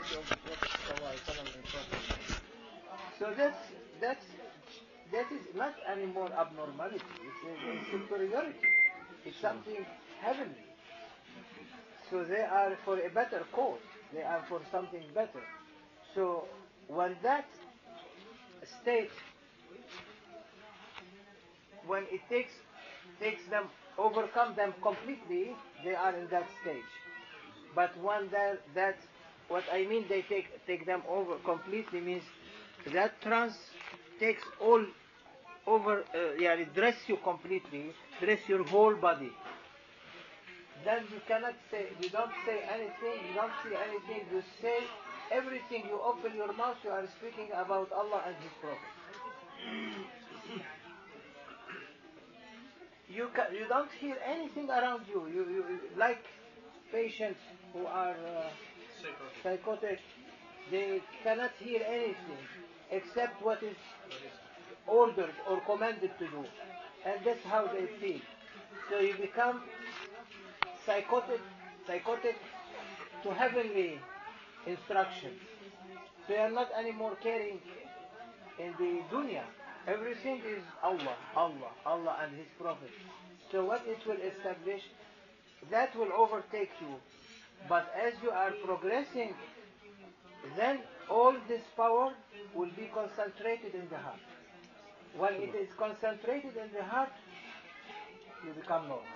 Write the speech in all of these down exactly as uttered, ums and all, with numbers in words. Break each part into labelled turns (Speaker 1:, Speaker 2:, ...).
Speaker 1: reality of the Prophet ﷺ in front of them. So that's, that's, that is not any more abnormality. It's a, a superiority. It's something heavenly. So they are for a better cause. They are for something better. So when that state, when it takes takes them, overcome them completely, they are in that stage. But when that, that what I mean they take take them over completely means that trance takes all over, uh, yeah, it dress you completely, dress your whole body. Then you cannot say, you don't say anything, you don't see anything, you say everything, you open your mouth, you are speaking about Allah and His Prophet. You, ca you don't hear anything around you. You, you like patients who are uh, psychotic, they cannot hear anything except what is ordered or commanded to do. And that's how they feel. So you become psychotic, psychotic to heavenly instructions. So you are not anymore caring in the dunya. Everything is Allah, Allah, Allah and His Prophet. So what it will establish, that will overtake you. But as you are progressing, then all this power will be concentrated in the heart. When it is concentrated in the heart, you become normal.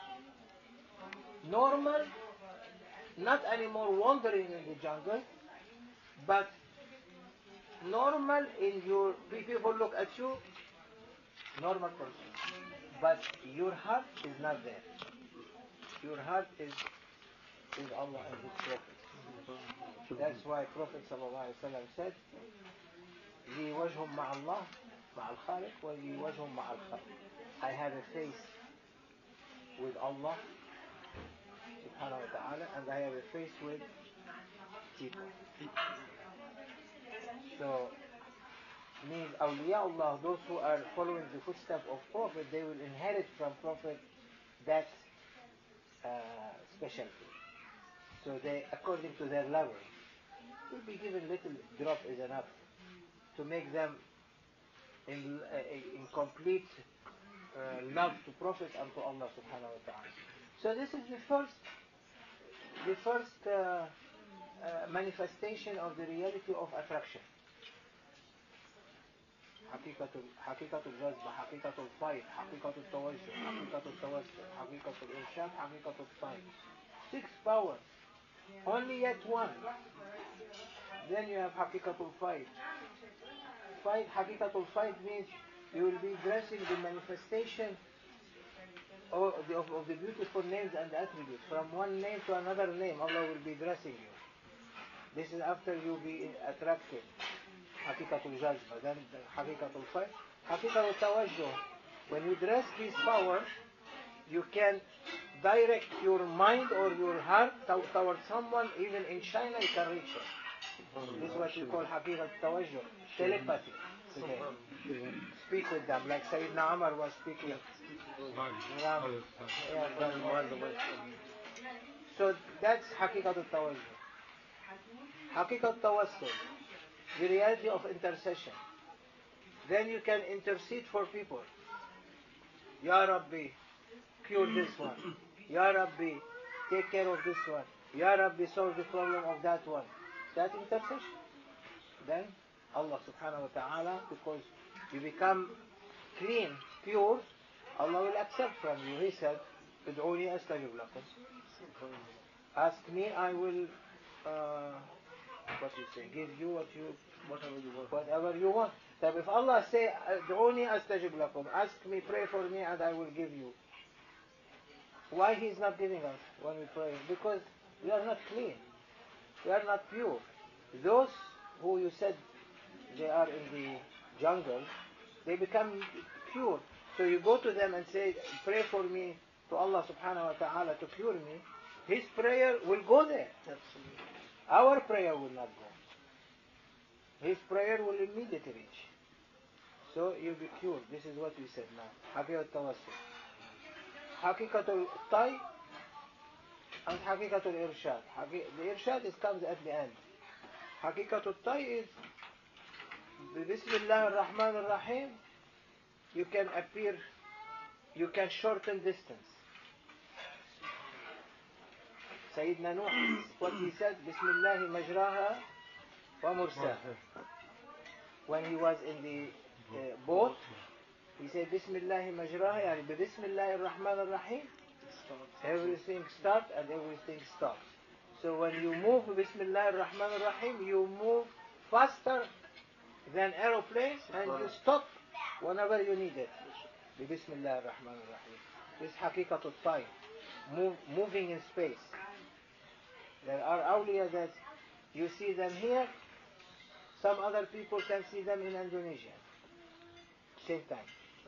Speaker 1: Normal, not anymore wandering in the jungle, but normal in your, people look at you, normal person. But your heart is not there. Your heart is, is Allah and His Prophet. That's why Prophet ﷺ said, لي وجه مع الله مع الخالق ولي وجه مع الخلق. I have a face with Allah subhanahu wa ta'ala and I have a face with people. So means awliyaullah, those who are following the footsteps of Prophet, they will inherit from Prophet that uh, specialty. So they, according to their level, will be given little drop is enough to make them in, uh, in complete uh, love to Prophet and to Allah subhanahu wa ta'ala. So this is the first, the first uh, uh, manifestation of the reality of attraction. حقيقة حقيقة الجذب، حقيقة الفيض، حقيقة التوجه، حقيقة التوسل، حقيقة الإرشاد، حقيقة الطيب. Six powers, only yet one. Then you have حقيقة الفيض. Fight, حقيقة الفيض means you will be dressing the manifestation of the, of, of the beautiful names and attributes. From one name to another name, Allah will be dressing you. This is after you be attracted. حقيقة الجذب, then حقيقة الفيض, حقيقة التوجه. When you dress these powers, you can direct your mind or your heart towards someone. Even in China, you can reach it. This is what we call حقيقة التوجه, telepathy. Today. Speak with them, like Sayyidina Umar was speaking. Yeah, so that's حقيقة التوجه. حقيقة التوسل, the reality of intercession. Then you can intercede for people. Ya Rabbi, cure this one. Ya Rabbi, take care of this one. Ya Rabbi, solve the problem of that one. That intercession. Then Allah subhanahu wa ta'ala, because you become clean, pure, Allah will accept from you. He said, ادعوني أستجب لكم. Ask me, I will, uh, what you say, give you what you, whatever you want. Whatever you want. So if Allah say, ادعوني أستجب لكم, ask me, pray for me, and I will give you. Why He is not giving us when we pray? Because we are not clean. We are not pure. Those who you said they are in the jungle, they become pure. So you go to them and say, pray for me to Allah subhanahu wa ta'ala to cure me. His prayer will go there. Absolutely. Our prayer will not go. His prayer will immediately reach. So you'll be cured. This is what we said now. حقيقة التوسل. حقيقة الطي and حقيقة الإرشاد. The Irshad is comes at the end. Hakikatul tay is Bismillah ar-Rahman ar-Rahim. You can appear, you can shorten distance. Sayyidina Nuh, what he said, Bismillah majraha wa mursaha. When he was in the uh, boat, he said, Bismillah majraha, yani Bismillah ar-Rahman ar-Rahim. Everything starts and everything stops. So when you move Bismillah ar-Rahman ar-Rahim, you move faster than aeroplanes and you stop whenever you need it. Bismillah ar-Rahman ar-Rahim. This is Hakikatul tay, move, moving in space. There are awliya that you see them here, some other people can see them in Indonesia. Same time.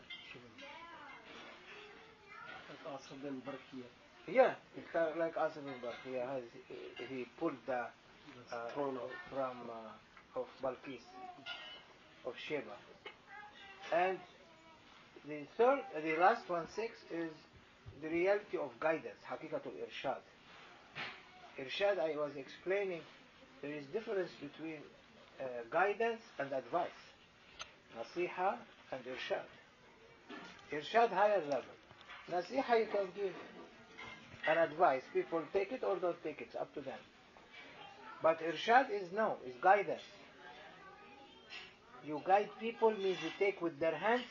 Speaker 2: Like Asad bin Barkia.
Speaker 1: Yeah, it's kind of like Asad bin Barkia. Has, he pulled the uh, from uh, of Balkis, of Sheba. And the third, uh, the last one, six, is the reality of guidance, Hakikatul Irshad. Irshad, I was explaining, there is difference between uh, guidance and advice. Nasiha and Irshad. Irshad, higher level. Nasiha, you can give an advice. People take it or don't take it, it's up to them. But Irshad is no, is guidance. You guide people means you take with their hands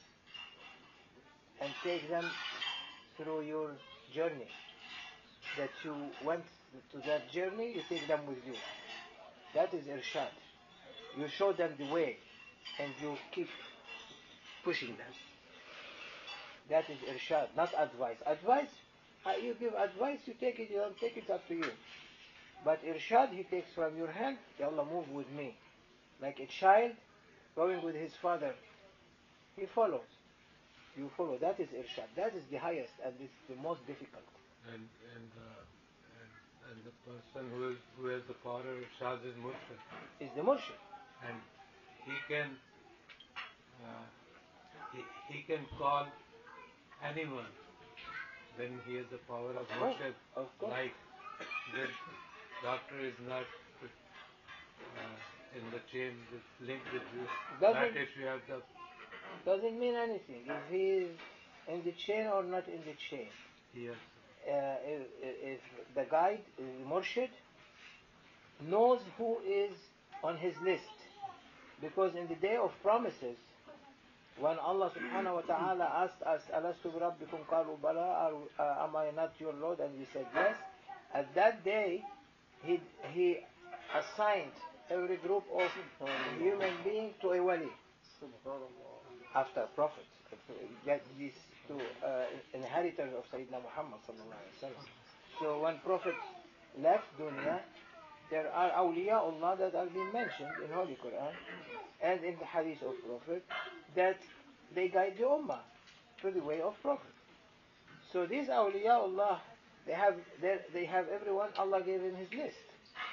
Speaker 1: and take them through your journey. That you went to that journey, you take them with you. That is Irshad. You show them the way and you keep pushing them. That is Irshad, not advice. Advice, uh, you give advice, you take it, you don't take it, it's up to you. But Irshad, he takes from your hand, Ya Allah, move with me. Like a child going with his father, he follows. You follow. That is Irshad. That is the highest and it's the most difficult.
Speaker 3: And and, uh, and and the person who is who has the power of Irshad is Murshid.
Speaker 1: Is the Murshid.
Speaker 3: And he can uh, he, he can call anyone. Then he has the power of Murshid.
Speaker 1: Of course.
Speaker 3: Like the doctor is not uh, in the chain with linked with you.
Speaker 1: Doesn't,
Speaker 3: That if you have the
Speaker 1: doesn't mean anything. If he is in the chain or not in the chain.
Speaker 3: yes.
Speaker 1: Uh, if, if the guide, the Murshid, knows who is on his list. Because in the day of promises, when Allah subhanahu wa ta'ala asked us, Alastu bi rabbikum qalu bala, uh, am I not your Lord? And we said yes. At that day, he, he assigned every group of human beings to a wali. After prophets. That is to uh, inheritors of Sayyidina Muhammad sallallahu alaihi wasallam. So when Prophet left dunya, there are awliyaullah that are being mentioned in Holy Quran and in the hadith of Prophet that they guide the ummah to the way of Prophet. So these awliyaullah, they have they have everyone, Allah gave him his list.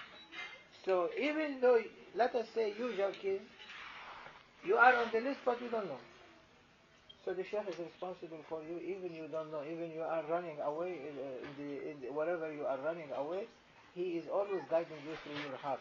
Speaker 1: So even though, let us say you, Jarkiz, you are on the list but you don't know. So the Shaykh is responsible for you, even you don't know, even you are running away, in, uh, in the, in the, wherever you are running away, he is always guiding you through your heart.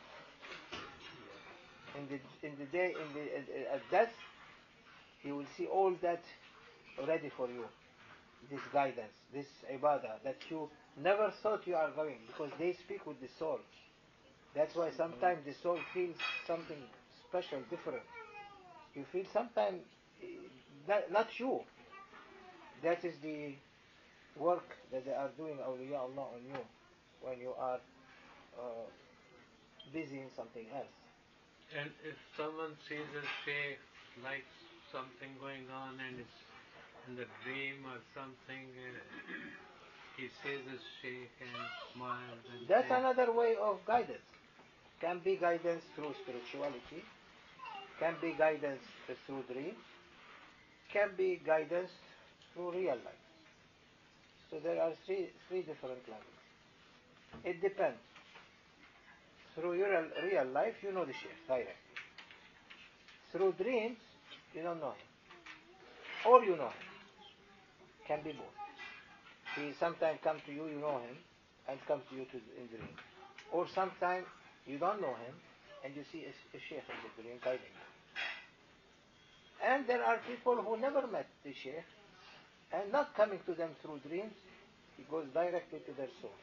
Speaker 1: In the in the day, in the in, at death, he will see all that ready for you. This guidance, this ibadah that you never thought you are going, because they speak with the soul. That's why sometimes the soul feels something special, different. You feel sometimes That, not you. That is the work that they are doing, awliya Allah, on you when you are uh, busy in something else.
Speaker 3: And if someone sees a shaykh like something going on and it's in the dream or something, uh, he sees a shaykh and smiles and
Speaker 1: That's
Speaker 3: says,
Speaker 1: another way of guidance. Can be guidance through spirituality, can be guidance through dreams, can be guidance through real life. So there are three three different levels. It depends. Through your real life, you know the Shaykh directly. Through dreams, you don't know him. Or you know him. Can be both. He sometimes comes to you, you know him, and comes to you to, in dreams. Or sometimes you don't know him, and you see a, a sheikh in the dream guiding you. And there are people who never met the sheikh, and not coming to them through dreams, he goes directly to their soul.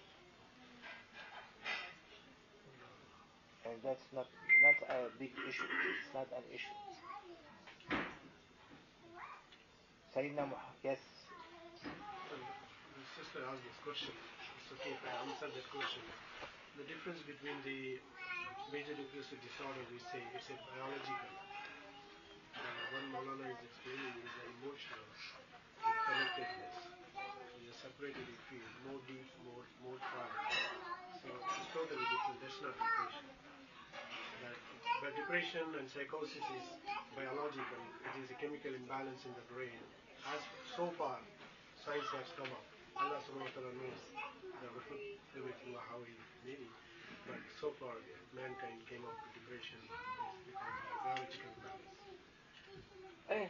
Speaker 1: And that's not, not a big issue. It's not an issue. Sayyidina Muhammad, yes.
Speaker 2: The sister asked this question. It's okay if I answer that question. The difference between the major depressive disorder, we say it's a biological. And one Maulana is explaining is the emotional connectedness. So you're separated, you feel more deep, more more far. So it's totally different. That's not depression. That, but depression and psychosis is biological. It is a chemical imbalance in the brain. As so far, science has come up. Allah subhanahu wa ta'ala knows the everything how he made it. But so far, mankind came up with depression is because of the biological imbalance.
Speaker 1: Eh,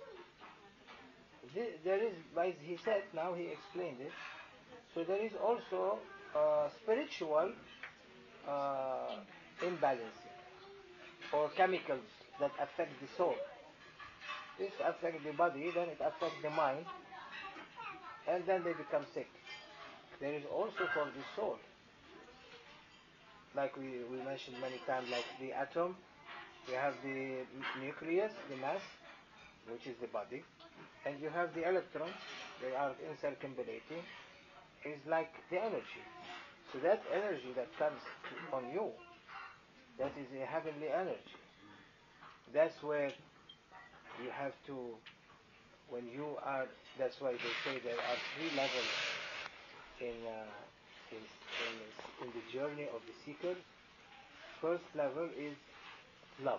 Speaker 1: the- there is, as he said, now he explained it. So there is also uh, spiritual uh, imbalancing or chemicals that affect the soul. This affects the body, then it affects the mind, and then they become sick. There is also for the soul, like we, we mentioned many times, like the atom, you have the nucleus, the mass, which is the body, and you have the electrons, they are intercirculating, is like the energy. So that energy that comes to, on you, that is a heavenly energy. That's where you have to, when you are, that's why they say there are three levels in, uh, in, in, in the journey of the seeker. First level is love.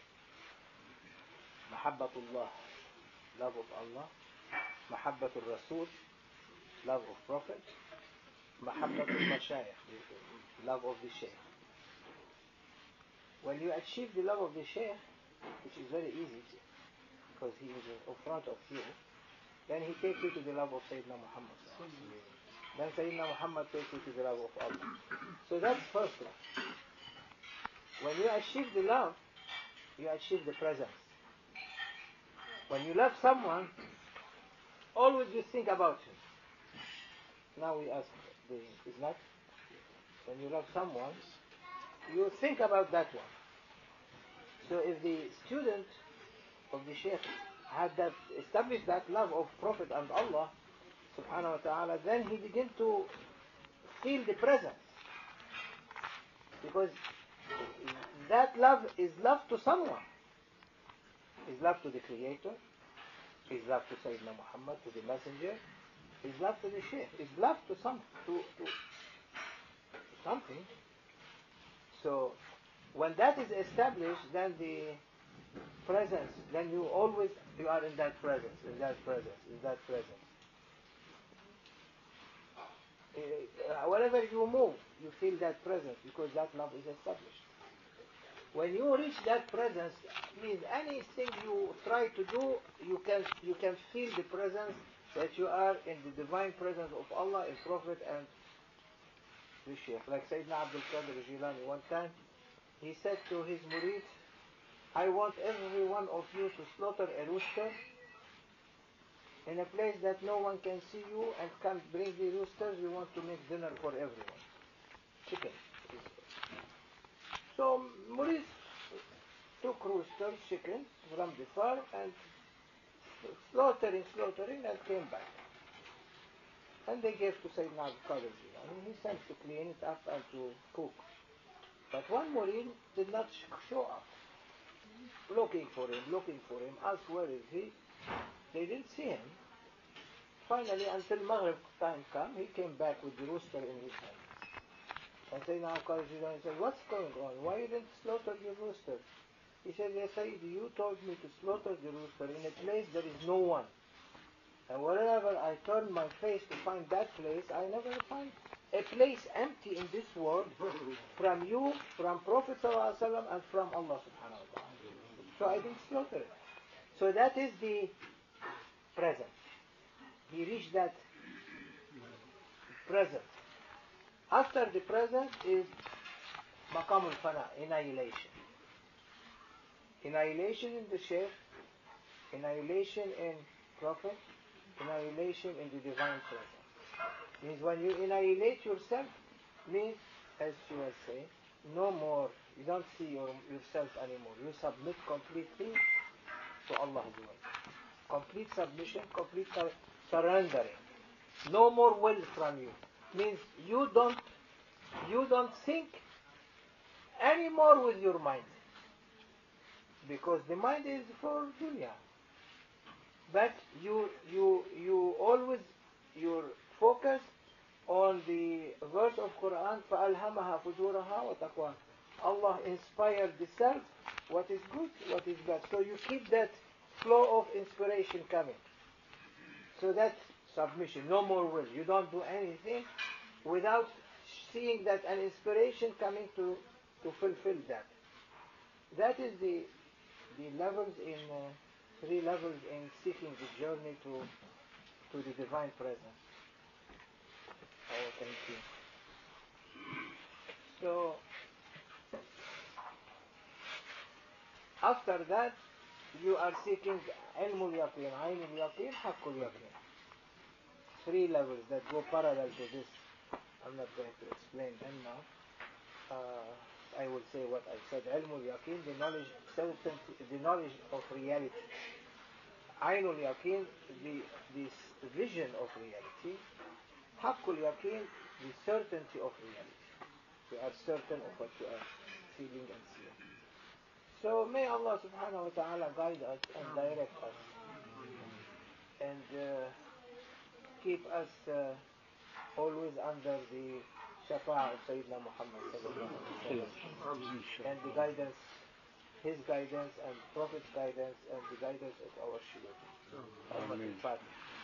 Speaker 1: Mahabbatullah, love of Allah. Mahabbatul Rasul, love of Prophet. Mahabbatul Mashayikh, love of the Shaykh. When you achieve the love of the Shaykh, which is very easy because he is in front of you, then he takes you to the love of Sayyidina Muhammad. Then Sayyidina Muhammad takes you to the love of Allah. So that's first love. When you achieve the love, you achieve the presence. When you love someone, always you think about him. Now we ask, is not? When you love someone, you think about that one. So if the student of the Shaykh had that, established that love of Prophet and Allah subhanahu wa ta'ala, then he began to feel the presence. Because that love is love to someone. Is love to the Creator, is love to Sayyidina Muhammad, to the Messenger, is love to the Shaykh, is love to some to, to something. So when that is established, then the presence, then you always, you are in that presence, in that presence, in that presence. Uh, wherever you move, you feel that presence because that love is established. When you reach that presence, means anything you try to do, you can you can feel the presence that you are in the divine presence of Allah, in Prophet and the Shaykh. Like Sayyidina Abdul Qadir Jilani, one time he said to his murid, I want every one of you to slaughter a rooster in a place that no one can see you and can bring the roosters. We want to make dinner for everyone. Chicken. So Murid took roosters, chickens from the farm and slaughtering, slaughtering and came back. And they gave to Sayyidina Abdul Qadir Jilani. He sent to clean it up and to cook. But one Murid did not show up. Looking for him, looking for him, asked where is he? They didn't see him. Finally, until Maghrib time came, he came back with the rooster in his hand. And Sayyidina Abdul Qadir Jilani said, what's going on? Why you didn't slaughter the rooster? He said, yes, Sayyidi, you told me to slaughter the rooster in a place there is no one. And wherever I turn my face to find that place, I never find a place empty in this world from you, from Prophet ﷺ, and from Allah subhanahu wa ta'ala. So I didn't slaughter it. So that is the present. He reached that present. After the present is مقام الفناء, annihilation. Annihilation in the Shaykh, annihilation in Prophet, annihilation in the Divine Presence. Means when you annihilate yourself, means, as she was saying, no more, you don't see your, yourself anymore. You submit completely to Allah. Complete submission, complete sur- surrendering. No more will from you. Means you don't, you don't think anymore with your mind. Because the mind is for dunya. But you, you, you always, your focus on the verse of Quran, فَأَلْهَمَهَا فُجُورَهَا وَتَقْوَاهَا. Allah inspired the self, what is good, what is bad. So you keep that flow of inspiration coming. So that's submission, no more will. You don't do anything without seeing that an inspiration coming to, to fulfill that. That is the, the levels in, uh, three levels in seeking the journey to, to the divine presence. Oh, thank you. So, after that, you are seeking ilmul yaqeen, aynul yaqeen, haqqul yaqeen. Three levels that go parallel to this. I'm not going to explain them now. Uh, I will say what I said. Ilmul yaqeen, the knowledge, certainty, the knowledge of reality. Aynul yaqeen, the, the vision of reality. Haqqul yaqeen, the certainty of reality. You are certain of what you are feeling and seeing. So may Allah subhanahu wa ta'ala guide us and direct us and uh, keep us uh, always under the shafa'a of Sayyidina Muhammad sallallahu alaihi wasallam and the guidance, his guidance and Prophet's guidance and the guidance of our Shaykh.